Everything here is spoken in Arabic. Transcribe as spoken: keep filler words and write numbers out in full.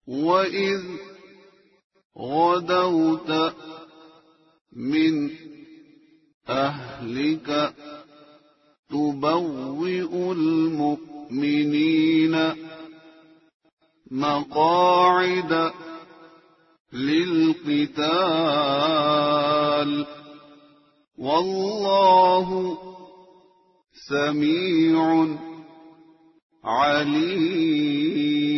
وإذ غدوت من أهلك تبوئ المؤمنين مقاعد للقتال والله سميع عليم.